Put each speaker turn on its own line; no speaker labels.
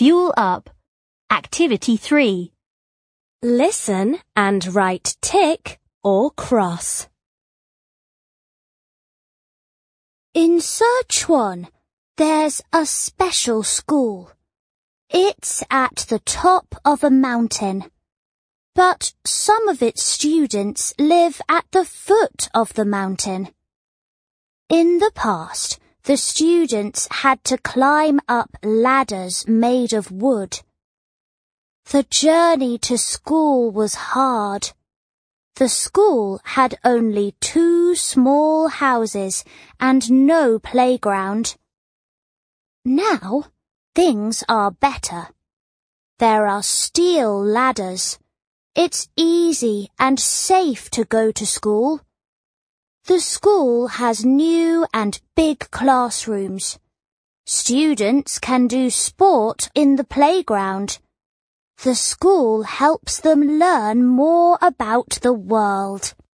Fuel up. Activity 3.
Listen and write tick or cross.
In Sichuan, there's a special school. It's at the top of a mountain, but some of its students live at the foot of the mountain. In the past, the students had to climb up ladders made of wood. The journey to school was hard. The school had only 2 small houses and no playground. Now, things are better. There are steel ladders. It's easy and safe to go to school. The school has new and big classrooms. Students can do sport in the playground. The school helps them learn more about the world.